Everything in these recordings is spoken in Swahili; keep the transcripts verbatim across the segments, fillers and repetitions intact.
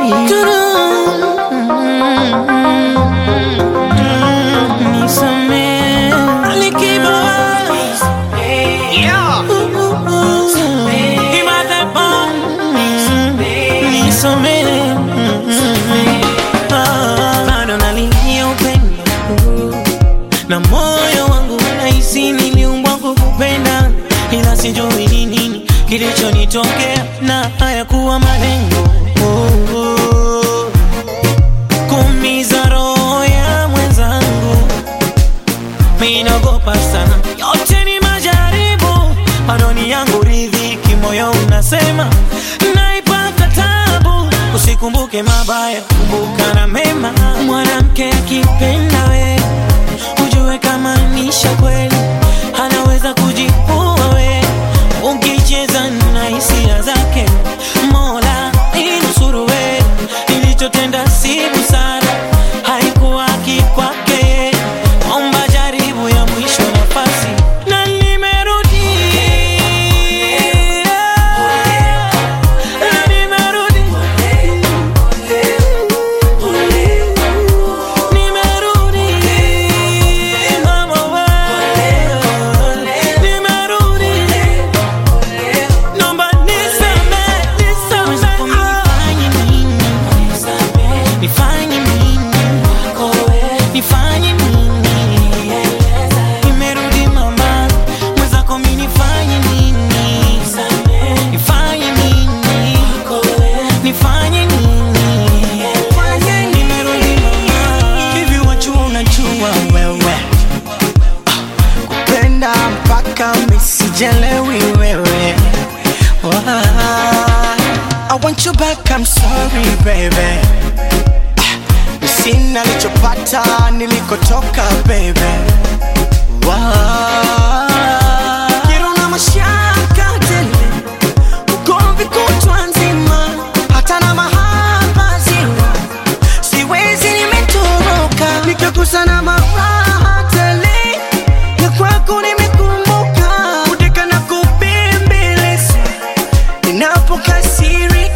Bado nalilia upendo na moyo wangu unahisi niliumbwa kukupenda, ila sijui ni nini kilichonitokea na hayakuwa malengo. Oh, oh. Kuumiza roho ya mwenzangu, mimi naogopa sana. Yote ni majaribu, bado ni yangu riziki, moyo unasema naipata tabu. Usikumbuke mabaya, kumbuka na mema. Mwanamke akipenda we, ujue kama nisha kweli, anaweza kujipua we. Ukicheza na hisia zake, Mola inusuru we. Nilichotenda si busara, haikuwa kikwake. Omba jaribu ya mwisho nafasi, na nimerudi. Na nimerudi. Nimerudi. Mama we. Nimerudi. Naomba nisame, nisame. Nifanye nini? Nifanye nini? Nimerudi mama, mwenzako mimi nifanye nini? Nifanye nini? Nifanye nini? Nimerudi mama. Hivi wajua unajua wewe kupenda mpaka misijelewi wewe. Wah. I want you back, I'm sorry baby. Sina lichopata nilikotoka baby. Wow. Kero na mashaka tele, ugomvi kutwa nzima, hata na mahaba zima. Siwezi nimetoroka, nikakosa na maraha tele. Ya kwako nimekumbuka, kudeka na kubembeleza ninapokasirika.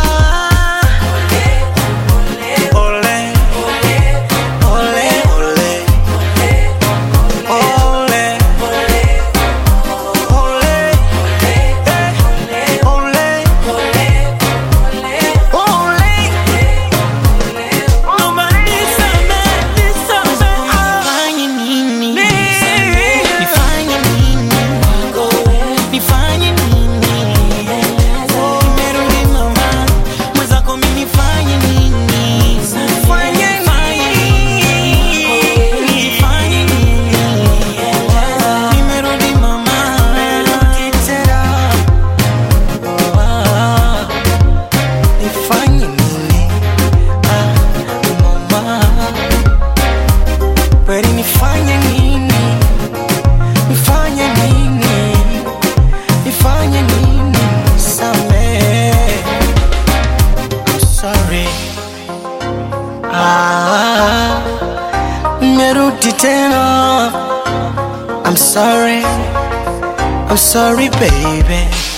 Nifanye nini? Nifanye nini? Nifanye nini? Nisamehe. I'm sorry. Ah, nimerudi tena. I'm sorry. I'm sorry baby.